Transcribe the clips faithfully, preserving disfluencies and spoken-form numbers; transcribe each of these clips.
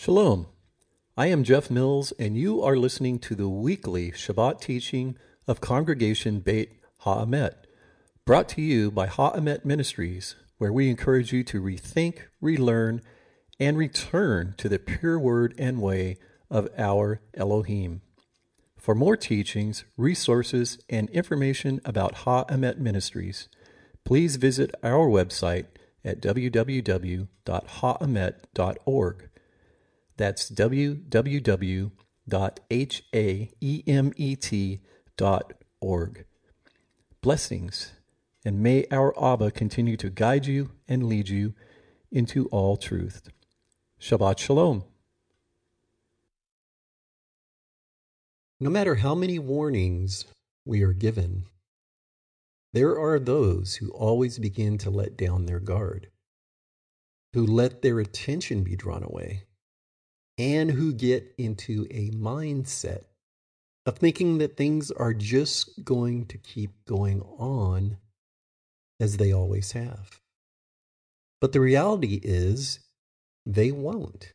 Shalom. I am Jeff Mills, and you are listening to the weekly Shabbat teaching of Congregation Beit Ha'emet, brought to you by Ha'emet Ministries, where we encourage you to rethink, relearn, and return to the pure word and way of our Elohim. For more teachings, resources, and information about Ha'emet Ministries, please visit our website at w w w dot ha'emet dot org. That's w w w dot haemet dot org. Blessings, and may our Abba continue to guide you and lead you into all truth. Shabbat Shalom. No matter how many warnings we are given, there are those who always begin to let down their guard, who let their attention be drawn away, and who get into a mindset of thinking that things are just going to keep going on as they always have. But the reality is, they won't.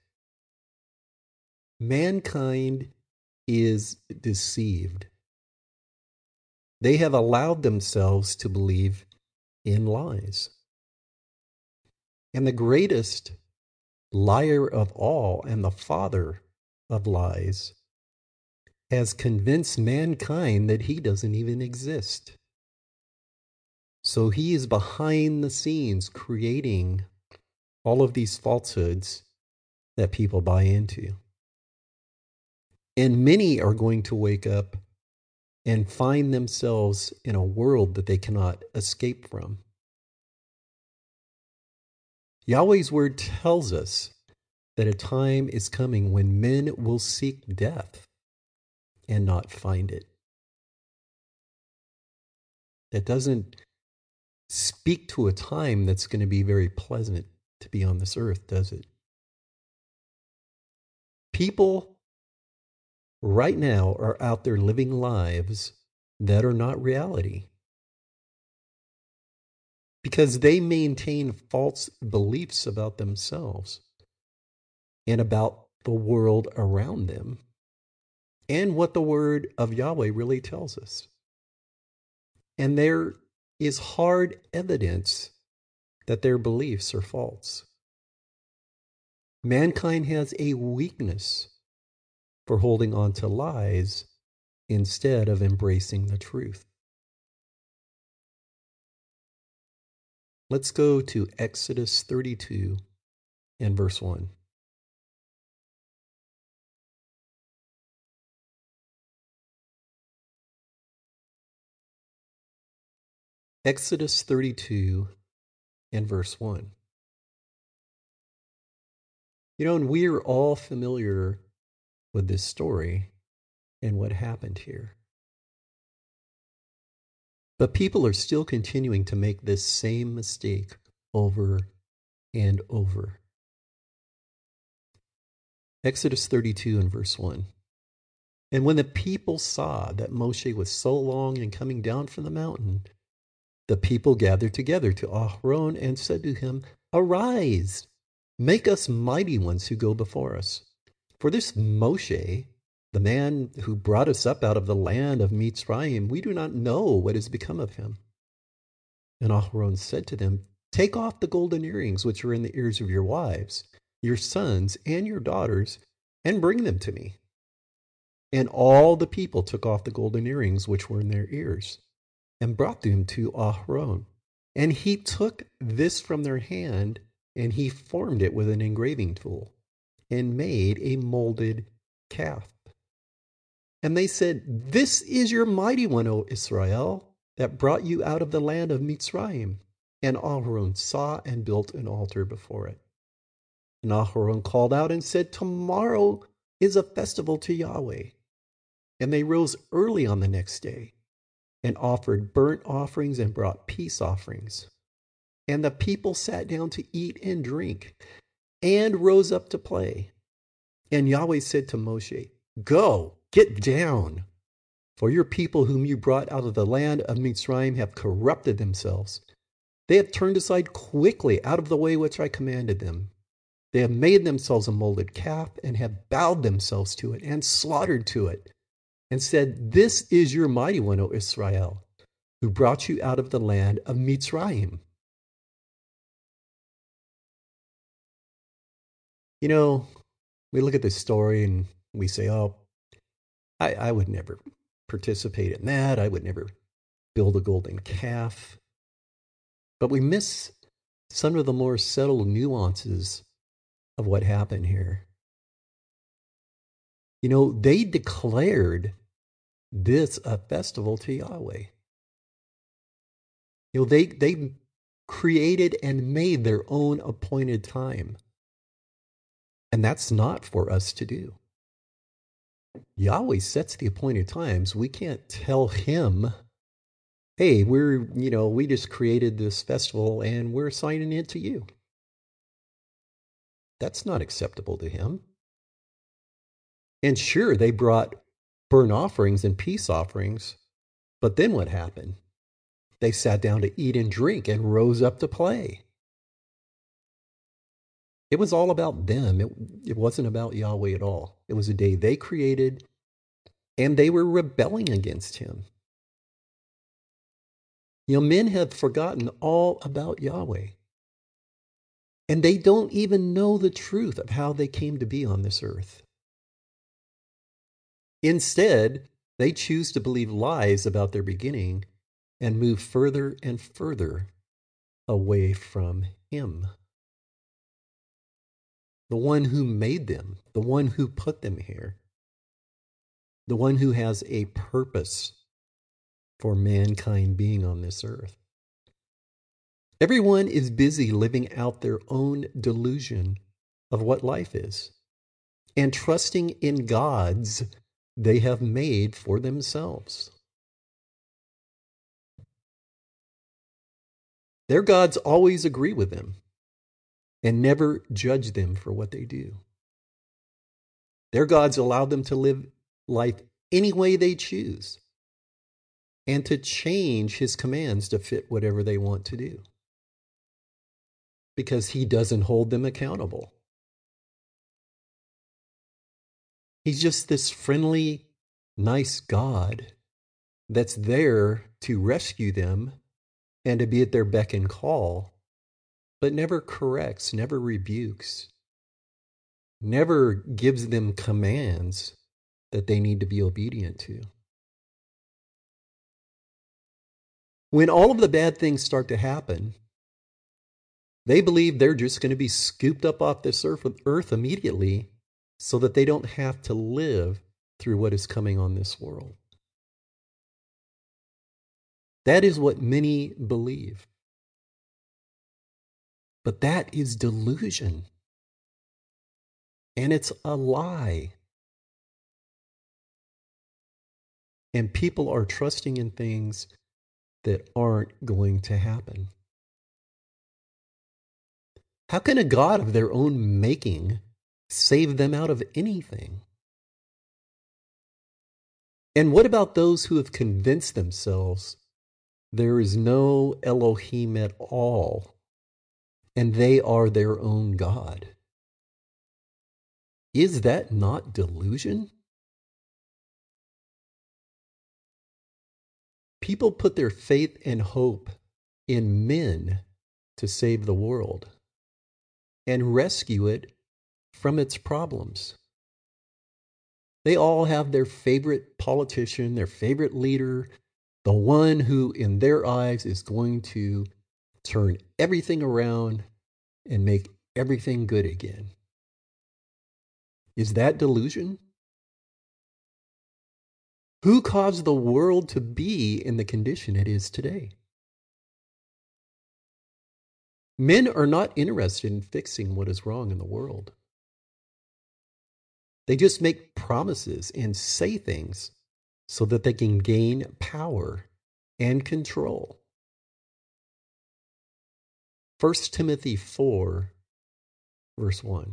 Mankind is deceived. They have allowed themselves to believe in lies. And the greatest liar of all and the father of lies has convinced mankind that he doesn't even exist. So he is behind the scenes creating all of these falsehoods that people buy into. And many are going to wake up and find themselves in a world that they cannot escape from. Yahweh's word tells us that a time is coming when men will seek death and not find it. That doesn't speak to a time that's going to be very pleasant to be on this earth, does it? People right now are out there living lives that are not reality, because they maintain false beliefs about themselves and about the world around them and what the word of Yahweh really tells us. And there is hard evidence that their beliefs are false. Mankind has a weakness for holding on to lies instead of embracing the truth. Let's go to Exodus thirty-two and verse one. Exodus thirty-two and verse one. You know, and we're all familiar with this story and what happened here. But people are still continuing to make this same mistake over and over. Exodus thirty-two and verse one. And when the people saw that Moshe was so long in coming down from the mountain, the people gathered together to Aharon and said to him, "Arise, make us mighty ones who go before us. For this Moshe, the man who brought us up out of the land of Mitzrayim, we do not know what has become of him." And Aharon said to them, "Take off the golden earrings which are in the ears of your wives, your sons, and your daughters, and bring them to me." And all the people took off the golden earrings which were in their ears, and brought them to Aharon. And he took this from their hand, and he formed it with an engraving tool, and made a molded calf. And they said, "This is your mighty one, O Israel, that brought you out of the land of Mitzrayim." And Aharon saw and built an altar before it. And Aharon called out and said, "Tomorrow is a festival to Yahweh." And they rose early on the next day, and offered burnt offerings and brought peace offerings. And the people sat down to eat and drink, and rose up to play. And Yahweh said to Moshe, "Go, get down, for your people whom you brought out of the land of Mitzrayim have corrupted themselves. They have turned aside quickly out of the way which I commanded them. They have made themselves a molded calf and have bowed themselves to it and slaughtered to it and said, "This is your mighty one, O Israel, who brought you out of the land of Mitzrayim." You know, we look at this story and we say, oh, I, I would never participate in that. I would never build a golden calf. But we miss some of the more subtle nuances of what happened here. You know, they declared this a festival to Yahweh. You know, they, they created and made their own appointed time. And that's not for us to do. Yahweh sets the appointed times. We can't tell him, hey, we're, you know, we just created this festival and we're assigning it to you. That's not acceptable to him. And sure, they brought burnt offerings and peace offerings, but then what happened? They sat down to eat and drink and rose up to play. It was all about them. It, it wasn't about Yahweh at all. It was a day they created, and they were rebelling against him. You know, men have forgotten all about Yahweh. And they don't even know the truth of how they came to be on this earth. Instead, they choose to believe lies about their beginning and move further and further away from him. The one who made them, the one who put them here, the one who has a purpose for mankind being on this earth. Everyone is busy living out their own delusion of what life is and trusting in gods they have made for themselves. Their gods always agree with them and never judge them for what they do. Their gods allow them to live life any way they choose and to change his commands to fit whatever they want to do, because he doesn't hold them accountable. He's just this friendly, nice God that's there to rescue them and to be at their beck and call, but never corrects, never rebukes, never gives them commands that they need to be obedient to. When all of the bad things start to happen, they believe they're just going to be scooped up off this earth immediately so that they don't have to live through what is coming on this world. That is what many believe. But that is delusion. And it's a lie. And people are trusting in things that aren't going to happen. How can a God of their own making save them out of anything? And what about those who have convinced themselves there is no Elohim at all, and they are their own God? Is that not delusion? People put their faith and hope in men to save the world and rescue it from its problems. They all have their favorite politician, their favorite leader, the one who in their eyes is going to turn everything around and make everything good again. Is that delusion? Who caused the world to be in the condition it is today? Men are not interested in fixing what is wrong in the world. They just make promises and say things so that they can gain power and control. First Timothy four, verse one.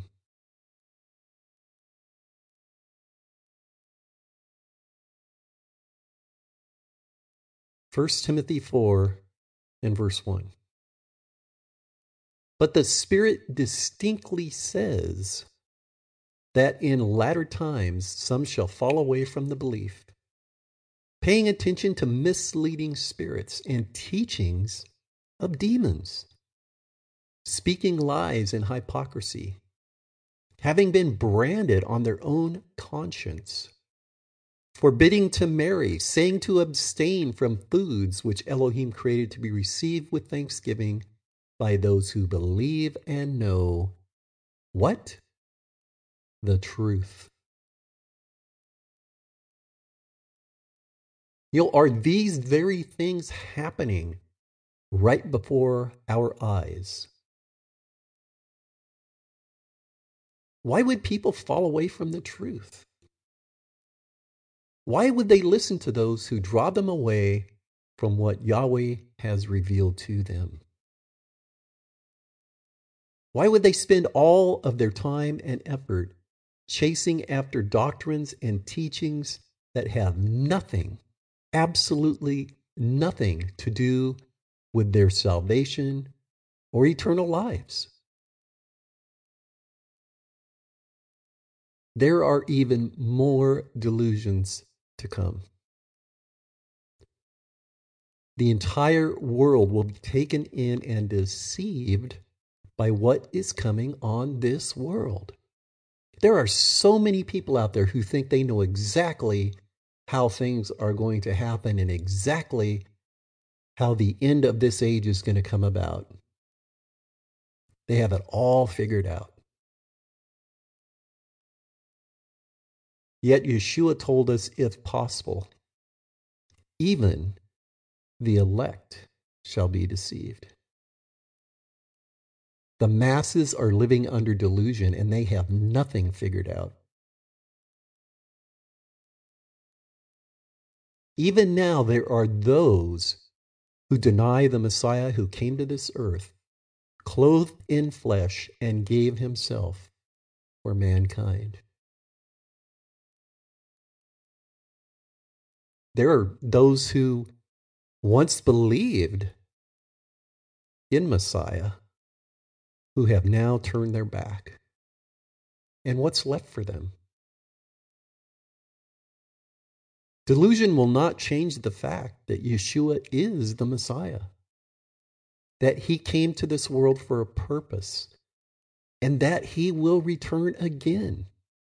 First Timothy four and verse one. But the Spirit distinctly says that in latter times some shall fall away from the belief, paying attention to misleading spirits and teachings of demons, speaking lies and hypocrisy, having been branded on their own conscience, forbidding to marry, saying to abstain from foods which Elohim created to be received with thanksgiving by those who believe and know what? The truth. You know, are these very things happening right before our eyes? Why would people fall away from the truth? Why would they listen to those who draw them away from what Yahweh has revealed to them? Why would they spend all of their time and effort chasing after doctrines and teachings that have nothing, absolutely nothing to do with their salvation or eternal lives? There are even more delusions to come. The entire world will be taken in and deceived by what is coming on this world. There are so many people out there who think they know exactly how things are going to happen and exactly how the end of this age is going to come about. They have it all figured out. Yet Yeshua told us, if possible, even the elect shall be deceived. The masses are living under delusion and they have nothing figured out. Even now, there are those who deny the Messiah who came to this earth, clothed in flesh, and gave himself for mankind. There are those who once believed in Messiah who have now turned their back. And what's left for them? Delusion will not change the fact that Yeshua is the Messiah, that he came to this world for a purpose, and that he will return again.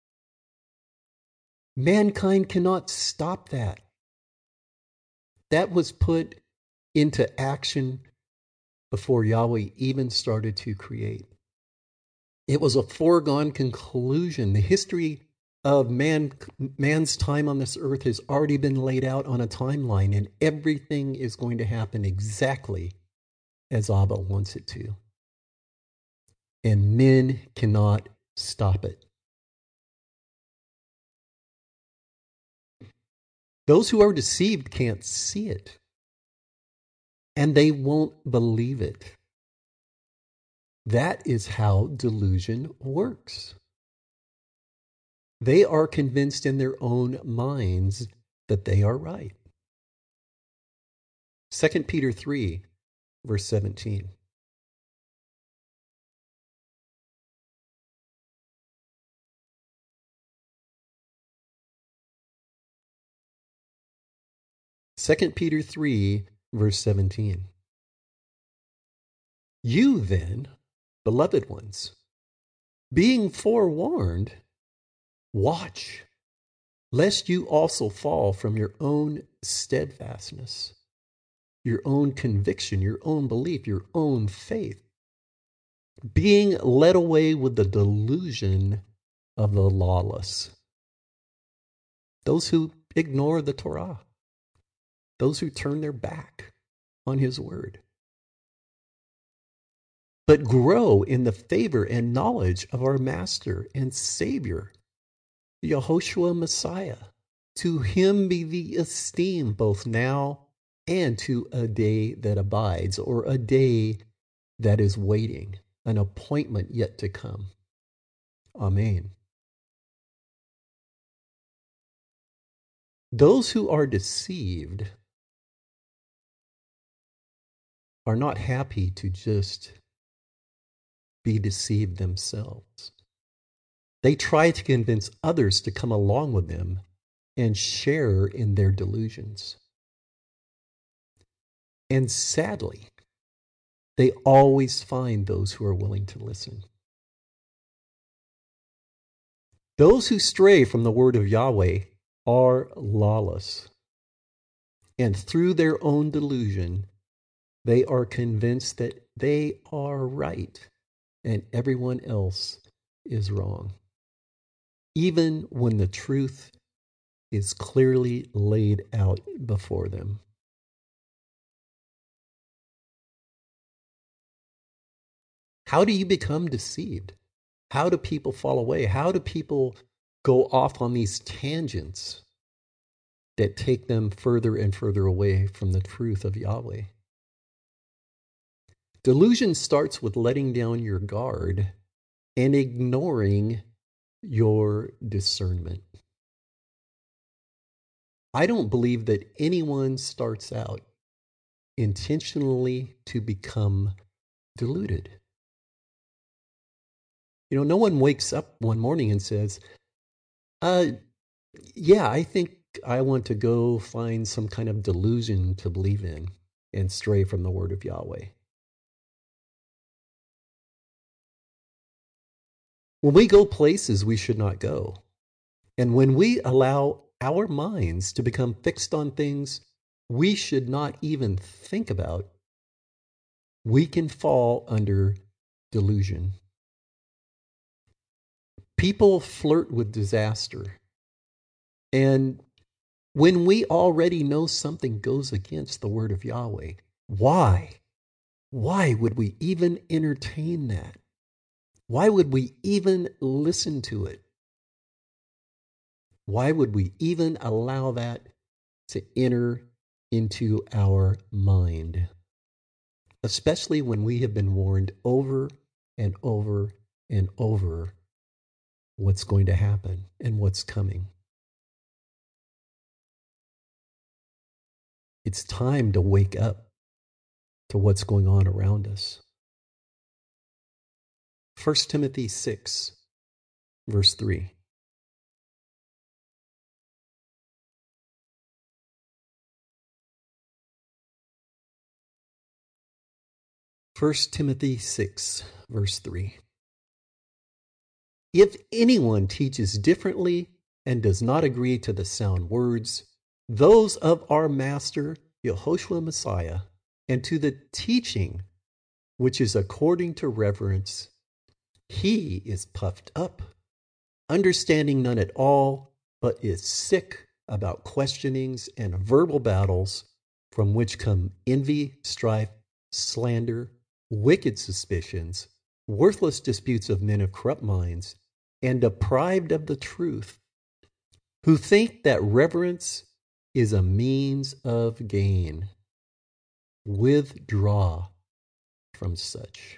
Mankind cannot stop that. That was put into action before Yahweh even started to create. It was a foregone conclusion. The history of man, man's time on this earth has already been laid out on a timeline, and everything is going to happen exactly as Abba wants it to. And men cannot stop it. Those who are deceived can't see it, and they won't believe it. That is how delusion works. They are convinced in their own minds that they are right. Second Peter three, verse seventeen. Second Peter three, verse seventeen. You then, beloved ones, being forewarned, watch, lest you also fall from your own steadfastness, your own conviction, your own belief, your own faith, being led away with the delusion of the lawless. Those who ignore the Torah, those who turn their back on his word. But grow in the favor and knowledge of our Master and Savior, Yehoshua Messiah. To him be the esteem both now and to a day that abides, or a day that is waiting, an appointment yet to come. Amen. Those who are deceived are not happy to just be deceived themselves. They try to convince others to come along with them and share in their delusions. And sadly, they always find those who are willing to listen. Those who stray from the word of Yahweh are lawless. And through their own delusion, they are convinced that they are right and everyone else is wrong, even when the truth is clearly laid out before them. How do you become deceived? How do people fall away? How do people go off on these tangents that take them further and further away from the truth of Yahweh? Delusion starts with letting down your guard and ignoring your discernment. I don't believe that anyone starts out intentionally to become deluded. You know, no one wakes up one morning and says, uh, yeah, I think I want to go find some kind of delusion to believe in and stray from the word of Yahweh. When we go places we should not go, and when we allow our minds to become fixed on things we should not even think about, we can fall under delusion. People flirt with disaster. And when we already know something goes against the word of Yahweh, why? Why would we even entertain that? Why would we even listen to it? Why would we even allow that to enter into our mind? Especially when we have been warned over and over and over what's going to happen and what's coming. It's time to wake up to what's going on around us. First Timothy six, verse three. First Timothy six, verse three. If anyone teaches differently and does not agree to the sound words, those of our master, Yehoshua Messiah, and to the teaching which is according to reverence, he is puffed up, understanding none at all, but is sick about questionings and verbal battles, from which come envy, strife, slander, wicked suspicions, worthless disputes of men of corrupt minds, and deprived of the truth, who think that reverence is a means of gain. Withdraw from such.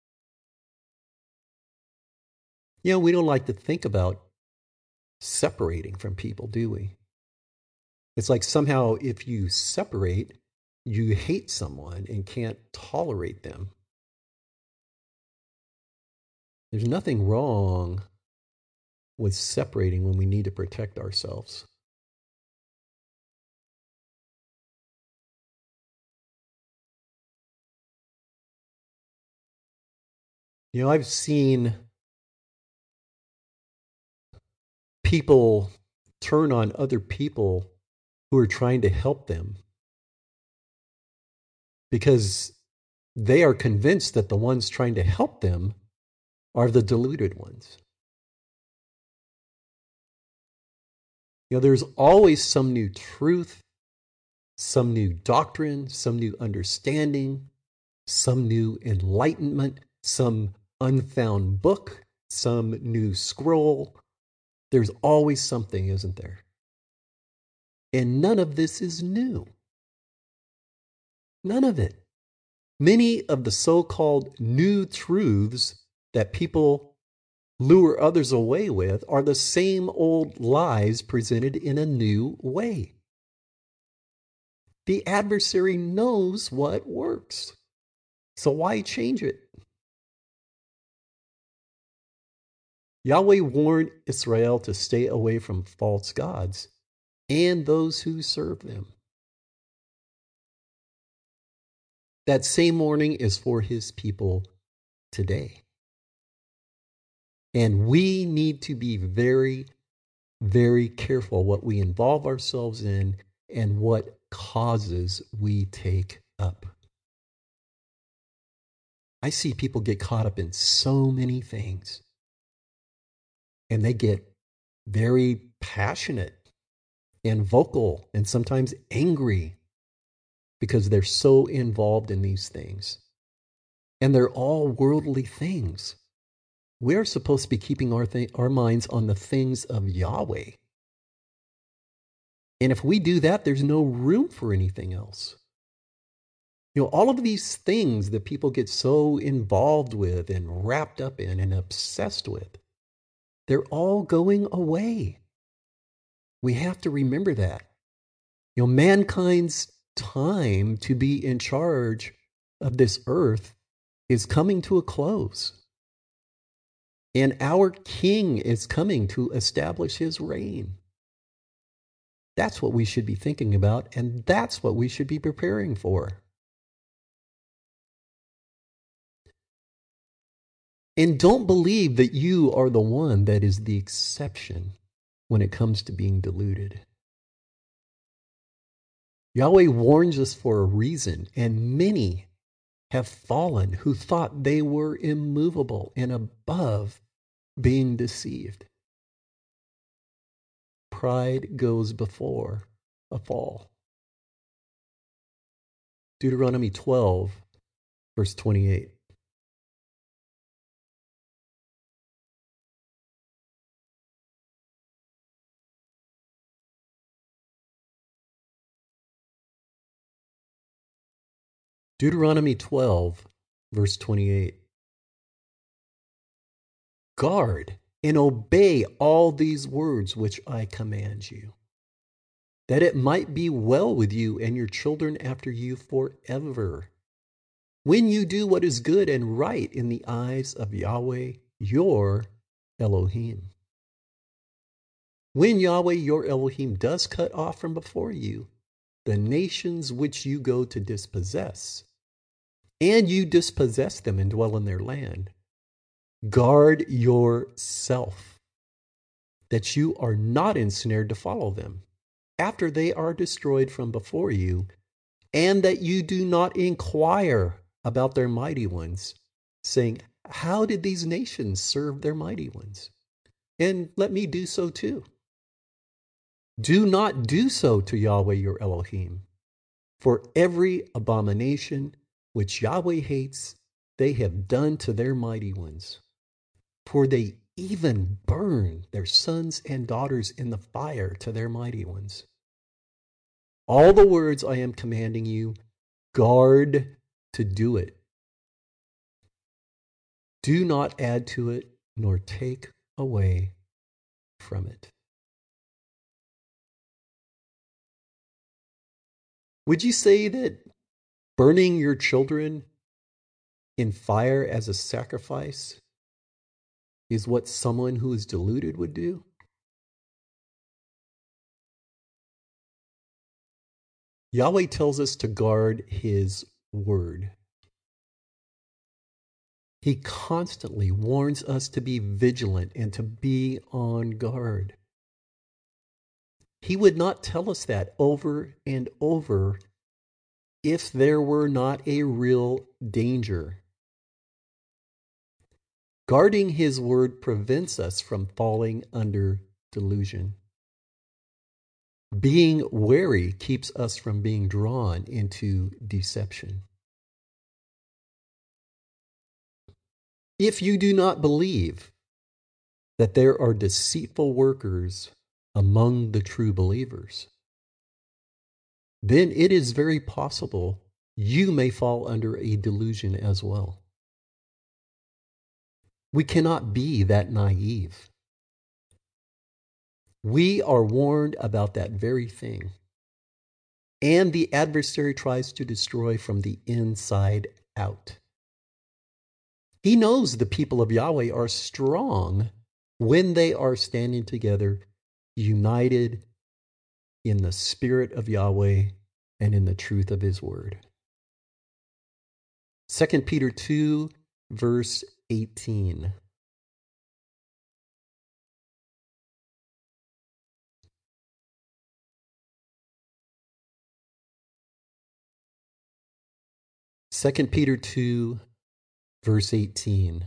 You know, we don't like to think about separating from people, do we? It's like somehow if you separate, you hate someone and can't tolerate them. There's nothing wrong with separating when we need to protect ourselves. You know, I've seen people turn on other people who are trying to help them because they are convinced that the ones trying to help them are the deluded ones. You know, there's always some new truth, some new doctrine, some new understanding, some new enlightenment, some unfound book, some new scroll. There's always something, isn't there? And none of this is new. None of it. Many of the so-called new truths that people lure others away with are the same old lies presented in a new way. The adversary knows what works. So why change it? Yahweh warned Israel to stay away from false gods and those who serve them. That same warning is for his people today. And we need to be very, very careful what we involve ourselves in and what causes we take up. I see people get caught up in so many things, and they get very passionate and vocal and sometimes angry because they're so involved in these things. And they're all worldly things. We're supposed to be keeping our, th- our minds on the things of Yahweh. And if we do that, there's no room for anything else. You know, all of these things that people get so involved with and wrapped up in and obsessed with, they're all going away. We have to remember that. You know, mankind's time to be in charge of this earth is coming to a close. And our king is coming to establish his reign. That's what we should be thinking about, and that's what we should be preparing for. And don't believe that you are the one that is the exception when it comes to being deluded. Yahweh warns us for a reason, and many have fallen who thought they were immovable and above being deceived. Pride goes before a fall. Deuteronomy twelve, verse twenty-eight. Deuteronomy twelve, verse twenty-eight. Guard and obey all these words which I command you, that it might be well with you and your children after you forever, when you do what is good and right in the eyes of Yahweh, your Elohim. When Yahweh, your Elohim, does cut off from before you the nations which you go to dispossess, and you dispossess them and dwell in their land, guard yourself, that you are not ensnared to follow them, after they are destroyed from before you, and that you do not inquire about their mighty ones, saying, how did these nations serve their mighty ones? And let me do so too. Do not do so to Yahweh your Elohim, for every abomination which Yahweh hates, they have done to their mighty ones. For they even burn their sons and daughters in the fire to their mighty ones. All the words I am commanding you, guard to do it. Do not add to it, nor take away from it. Would you say that burning your children in fire as a sacrifice is what someone who is deluded would do? Yahweh tells us to guard his word. He constantly warns us to be vigilant and to be on guard. He would not tell us that over and over if there were not a real danger. Guarding his word prevents us from falling under delusion. Being wary keeps us from being drawn into deception. If you do not believe that there are deceitful workers among the true believers, then it is very possible you may fall under a delusion as well. We cannot be that naive. We are warned about that very thing. And the adversary tries to destroy from the inside out. He knows the people of Yahweh are strong when they are standing together, united in the Spirit of Yahweh and in the truth of his word. Second Peter two, verse eighteen. Second Peter two, verse eighteen.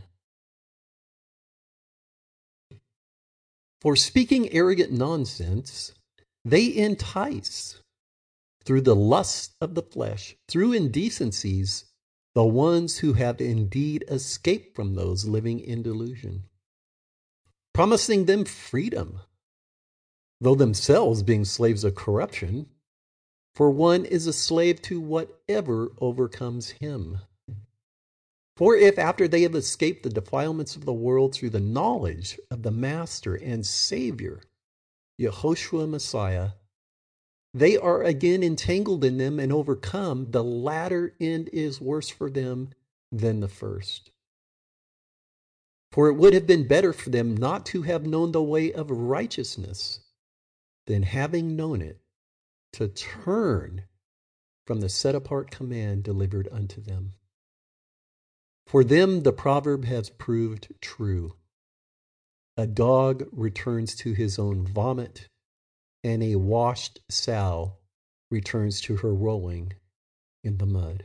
For speaking arrogant nonsense, they entice through the lust of the flesh, through indecencies, the ones who have indeed escaped from those living in delusion, promising them freedom, though themselves being slaves of corruption, for one is a slave to whatever overcomes him. For if after they have escaped the defilements of the world through the knowledge of the Master and Savior, Yehoshua Messiah, they are again entangled in them and overcome, the latter end is worse for them than the first. For it would have been better for them not to have known the way of righteousness than having known it, to turn from the set-apart command delivered unto them. For them the proverb has proved true. A dog returns to his own vomit, and a washed sow returns to her rolling in the mud.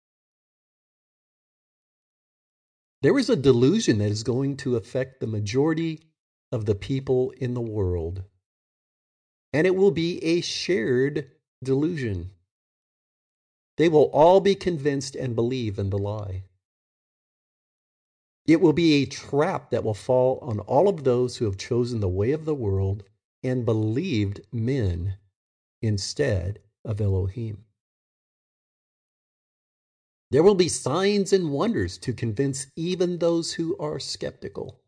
There is a delusion that is going to affect the majority of the people in the world, and it will be a shared delusion. They will all be convinced and believe in the lie. It will be a trap that will fall on all of those who have chosen the way of the world and believed men instead of Elohim. There will be signs and wonders to convince even those who are skeptical.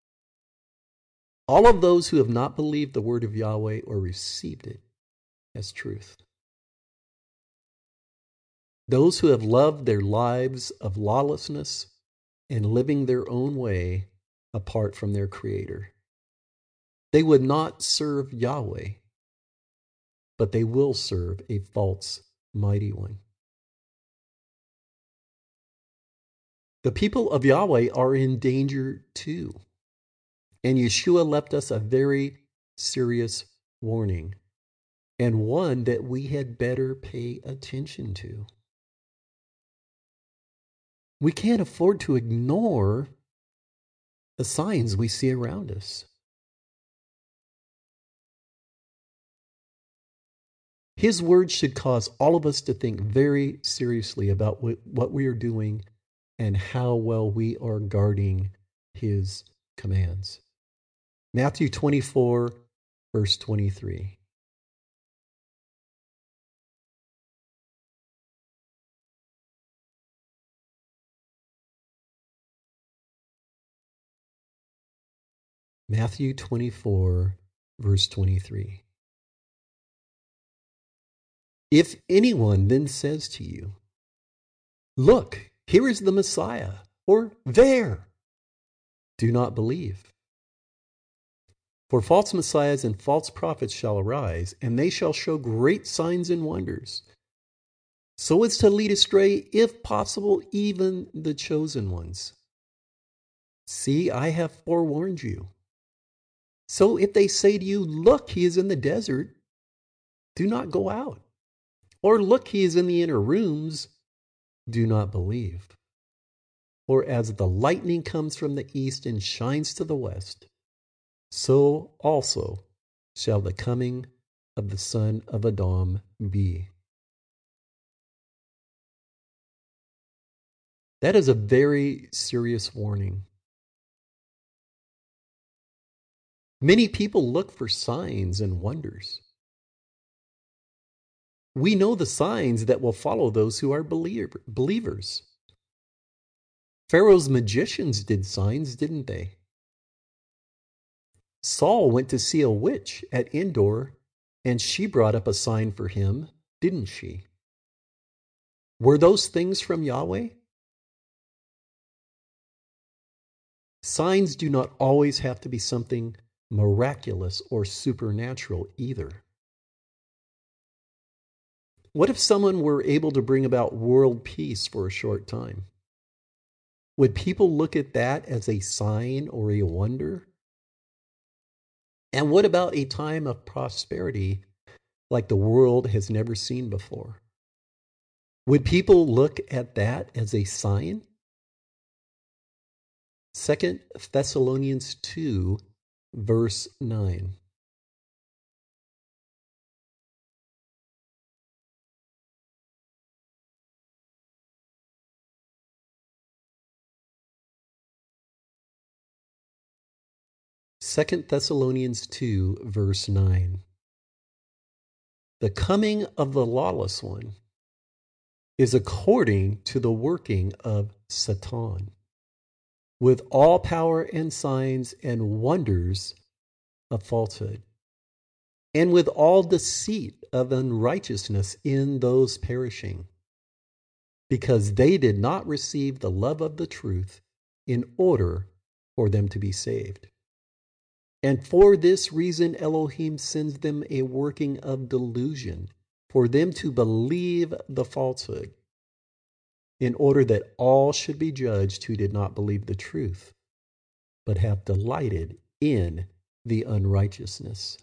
All of those who have not believed the word of Yahweh or received it as truth. Those who have loved their lives of lawlessness and living their own way apart from their Creator. They would not serve Yahweh, but they will serve a false mighty one. The people of Yahweh are in danger too. And Yeshua left us a very serious warning, and one that we had better pay attention to. We can't afford to ignore the signs we see around us. His words should cause all of us to think very seriously about what we are doing and how well we are guarding his commands. Matthew twenty-four, verse twenty-three. Matthew twenty-four, verse twenty-three. If anyone then says to you, "Look, here is the Messiah," or "There," do not believe. For false messiahs and false prophets shall arise, and they shall show great signs and wonders, so as to lead astray, if possible, even the chosen ones. See, I have forewarned you. So if they say to you, "Look, he is in the desert," do not go out. Or, "Look, he is in the inner rooms," do not believe. For as the lightning comes from the east and shines to the west, so also shall the coming of the Son of Adam be. That is a very serious warning. Many people look for signs and wonders. We know the signs that will follow those who are believer, believers. Pharaoh's magicians did signs, didn't they? Saul went to see a witch at Endor, and she brought up a sign for him, didn't she? Were those things from Yahweh? Signs do not always have to be something miraculous or supernatural either. What if someone were able to bring about world peace for a short time? Would people look at that as a sign or a wonder? And what about a time of prosperity like the world has never seen before? Would people look at that as a sign? Second Thessalonians two, verse nine. Second Thessalonians two, verse nine. The coming of the lawless one is according to the working of Satan, with all power and signs and wonders of falsehood, and with all deceit of unrighteousness in those perishing, because they did not receive the love of the truth in order for them to be saved. And for this reason Elohim sends them a working of delusion, for them to believe the falsehood, in order that all should be judged who did not believe the truth, but have delighted in the unrighteousness.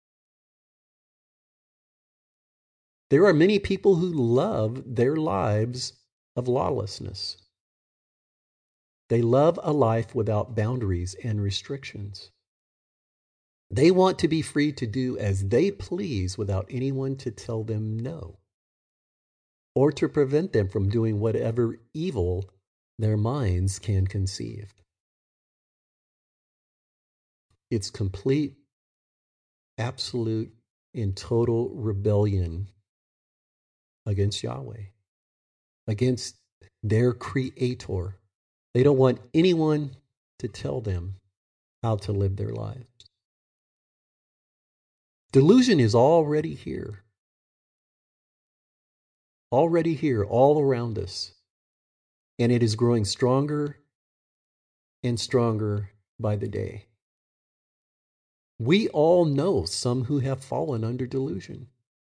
There are many people who love their lives of lawlessness. They love a life without boundaries and restrictions. They want to be free to do as they please without anyone to tell them no, or to prevent them from doing whatever evil their minds can conceive. It's complete, absolute, and total rebellion against Yahweh, against their Creator. They don't want anyone to tell them how to live their lives. Delusion is already here. Already here, all around us. And it is growing stronger and stronger by the day. We all know some who have fallen under delusion.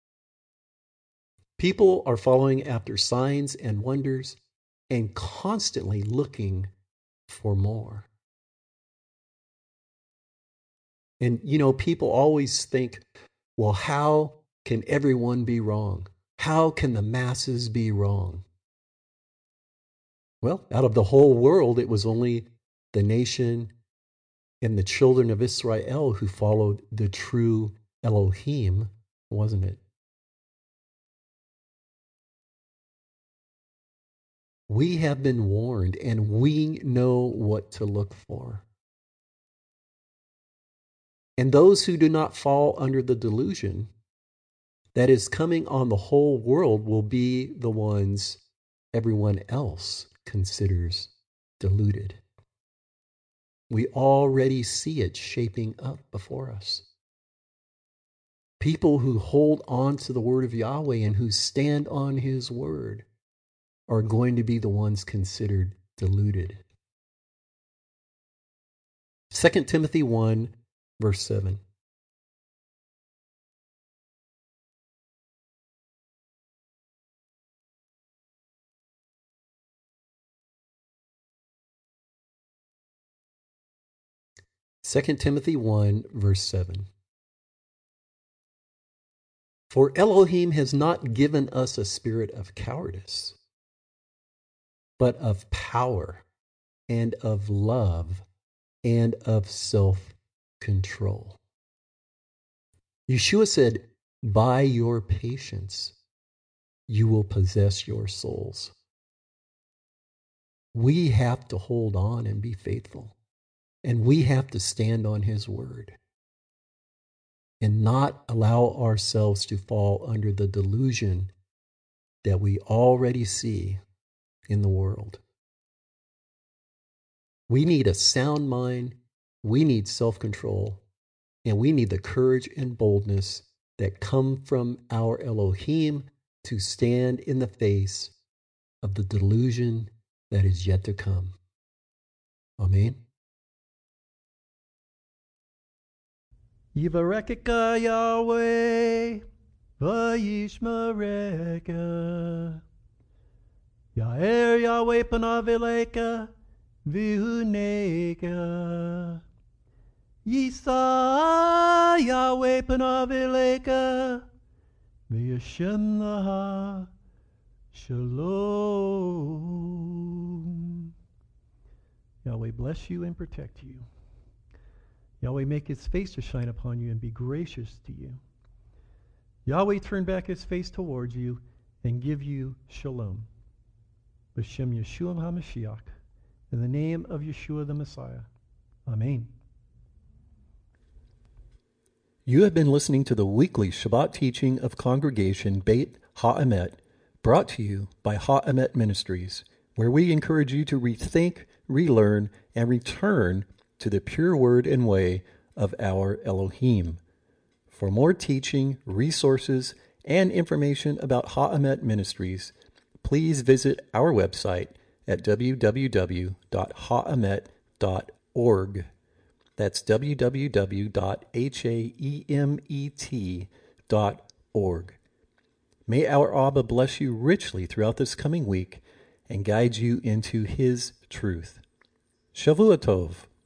People are following after signs and wonders and constantly looking for more. And, you know, people always think, well, how can everyone be wrong? How can the masses be wrong? Well, out of the whole world, it was only the nation and the children of Israel who followed the true Elohim, wasn't it? We have been warned and we know what to look for. And those who do not fall under the delusion that is coming on the whole world will be the ones everyone else considers deluded. We already see it shaping up before us. People who hold on to the word of Yahweh and who stand on his word are going to be the ones considered deluded. Second Timothy one, verse seven. Second Timothy one, verse seven. For Elohim has not given us a spirit of cowardice, but of power and of love and of self-control. Yeshua said, by your patience, you will possess your souls. We have to hold on and be faithful. And we have to stand on his word and not allow ourselves to fall under the delusion that we already see in the world. We need a sound mind, we need self-control, and we need the courage and boldness that come from our Elohim to stand in the face of the delusion that is yet to come. Amen. Yivarekeka Yahweh, Vayishmareka. Ya'er Yahweh panav eleika, v'huneka. Yisa Yahweh panav eleika, v'yashem laha shalom. Yahweh bless you and protect you. Yahweh make his face to shine upon you and be gracious to you. Yahweh turn back his face towards you and give you shalom. B'Shem Yeshua HaMashiach, in the name of Yeshua the Messiah. Amen. You have been listening to the weekly Shabbat teaching of Congregation Beit HaEmet, brought to you by HaEmet Ministries, where we encourage you to rethink, relearn, and return to the pure word and way of our Elohim. For more teaching, resources, and information about HaEmet Ministries, please visit our website at w w w dot haemet dot org. That's w w w dot haemet dot org. May our Abba bless you richly throughout this coming week and guide you into his truth. Shavua Tov.